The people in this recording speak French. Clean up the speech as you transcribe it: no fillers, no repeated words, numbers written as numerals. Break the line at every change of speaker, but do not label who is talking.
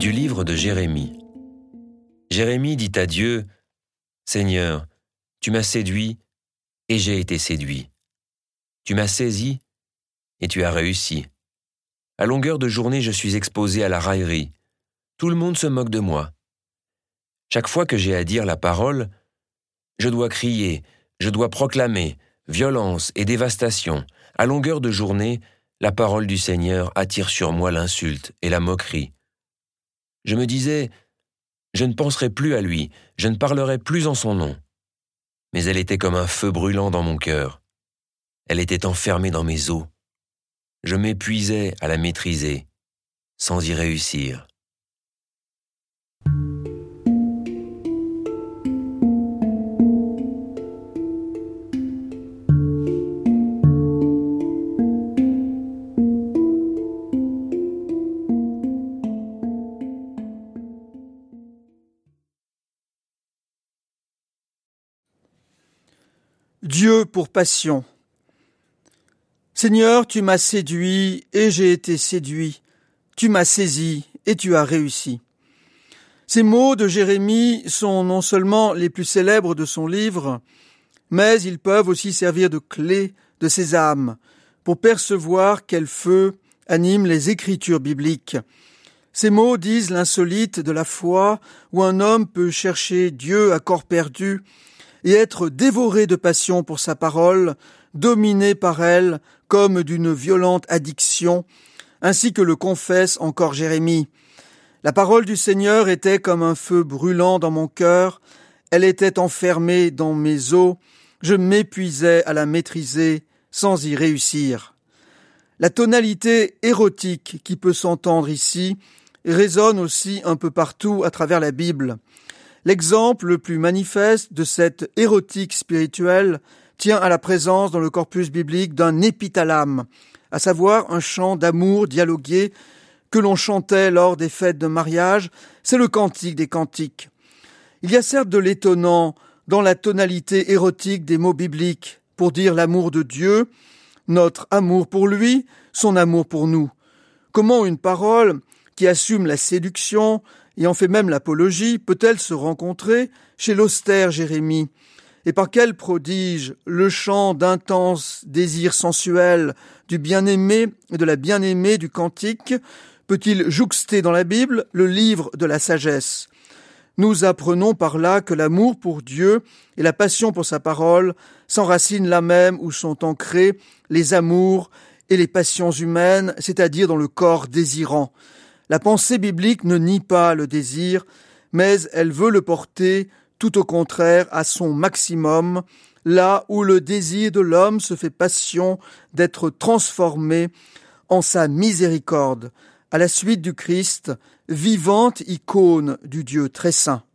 Du livre de Jérémie. Jérémie dit à Dieu, « Seigneur, tu m'as séduit et j'ai été séduit. Tu m'as saisi et tu as réussi. À longueur de journée, je suis exposé à la raillerie. Tout le monde se moque de moi. Chaque fois que j'ai à dire la parole, je dois crier, je dois proclamer violence et dévastation. À longueur de journée, la parole du Seigneur attire sur moi l'insulte et la moquerie. Je me disais, je ne penserai plus à lui, je ne parlerai plus en son nom. Mais elle était comme un feu brûlant dans mon cœur. Elle était enfermée dans mes os. Je m'épuisais à la maîtriser, sans y réussir.
Dieu pour passion. Seigneur, tu m'as séduit et j'ai été séduit. Tu m'as saisi et tu as réussi. Ces mots de Jérémie sont non seulement les plus célèbres de son livre, mais ils peuvent aussi servir de clé de sésame pour percevoir quel feu anime les écritures bibliques. Ces mots disent l'insolite de la foi où un homme peut chercher Dieu à corps perdu et être dévoré de passion pour sa parole, dominé par elle comme d'une violente addiction, ainsi que le confesse encore Jérémie. La parole du Seigneur était comme un feu brûlant dans mon cœur, elle était enfermée dans mes os, je m'épuisais à la maîtriser sans y réussir. La tonalité érotique qui peut s'entendre ici résonne aussi un peu partout à travers la Bible. L'exemple le plus manifeste de cette érotique spirituelle tient à la présence dans le corpus biblique d'un épithalame, à savoir un chant d'amour dialogué que l'on chantait lors des fêtes de mariage. C'est le cantique des cantiques. Il y a certes de l'étonnant dans la tonalité érotique des mots bibliques pour dire l'amour de Dieu, notre amour pour lui, son amour pour nous. Comment une parole qui assume la séduction et en fait même l'apologie, peut-elle se rencontrer chez l'austère Jérémie? Et par quel prodige le chant d'intense désir sensuel du bien-aimé et de la bien-aimée du cantique peut-il jouxter dans la Bible le livre de la sagesse? Nous apprenons par là que l'amour pour Dieu et la passion pour sa parole s'enracinent là même où sont ancrés les amours et les passions humaines, c'est-à-dire dans le corps désirant. La pensée biblique ne nie pas le désir, mais elle veut le porter tout au contraire à son maximum, là où le désir de l'homme se fait passion d'être transformé en sa miséricorde, à la suite du Christ, vivante icône du Dieu très saint.